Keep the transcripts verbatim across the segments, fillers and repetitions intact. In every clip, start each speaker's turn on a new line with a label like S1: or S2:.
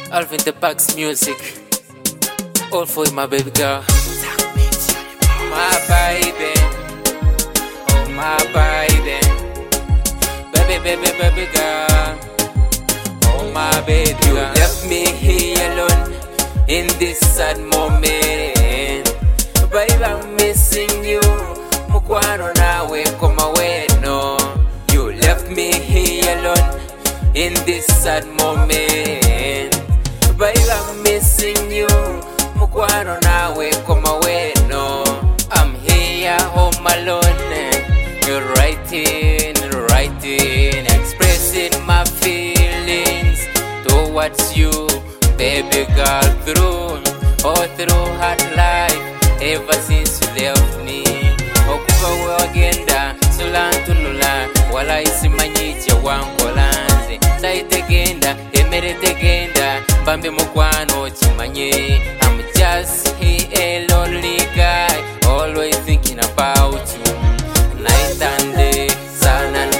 S1: Alvin the Bugs music. All for you, my baby girl. My baby. Oh, my baby. Baby, baby, baby girl. Oh, my baby girl. You left me here alone in this sad moment. Baby, I'm missing you. Mukwano nawe koma weno. You left me here alone in this sad moment. Baby, I'm missing you. Mukwano nawe koma weno. I'm here home alone. You're writing, writing, expressing my feelings towards you, baby girl. Through, all through hard life, ever since you left me. Okuva wagenda, sulantunula, wala isimanyiche wankolanze. Saitegenda, emere tegenda, bambi mukwano chimanye. I'm just here a lonely guy, always thinking about you. Night and day, sun and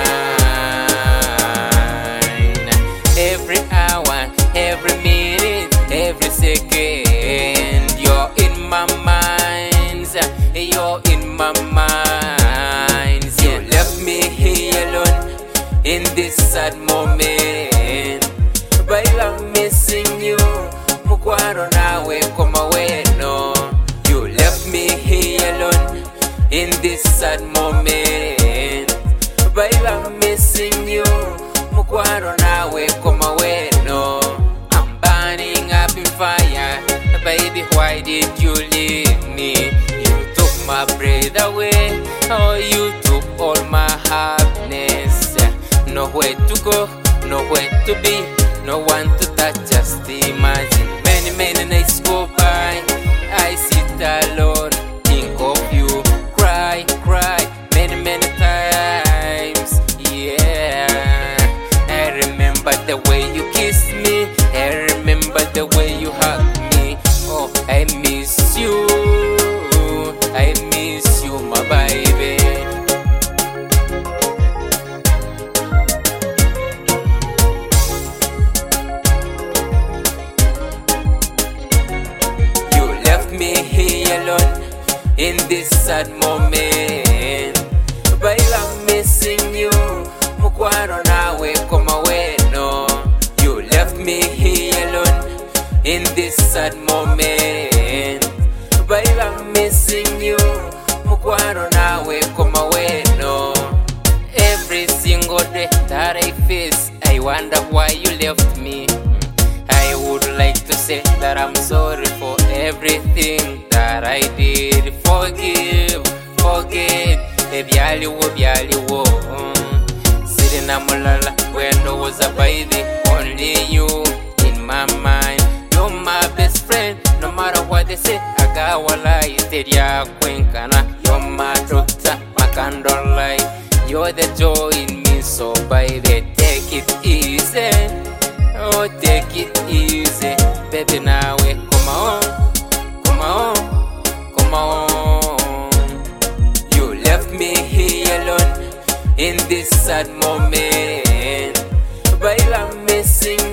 S1: rain. Every hour, every minute, every second, you're in my mind. You're in my mind. You left me here alone in this sad moment. Baby, I'm missing you. Mukwano nawe koma weno. You left me here alone in this sad moment. Baby, I'm missing you. Mukwano nawe koma weno. I'm burning up in fire. Baby, why did you leave me? You took my breath away. Oh, you took all my happiness. Nowhere to go, nowhere to be, no one to touch, just imagine. Many, many nights go by, I sit alone, think of you, cry, cry, many, many times, yeah. I remember the way you kissed me, I remember the way you hugged me. Oh, I miss you, I miss you, my baby. Me here alone in this sad moment. Baby, I'm missing you. Mukwano nawe koma weno. You left me here alone in this sad moment. Baby, I'm missing you. Mukwano nawe koma weno. Every single day that I face, I wonder why you left me. I would like to say that I'm sorry for everything that I did. Forgive, forget. Ebyaliwo, byaliwo. Sitting na mulala when I was a baby. Only you in my mind. You're my best friend. No matter what they say, agawala iteria kwenkana. You're my doctor, my candlelight. You're the joy in me, so baby, take it easy. Oh, take it easy, baby, now we come on, come on, come on. You left me here alone in this sad moment. Baby, I'm missing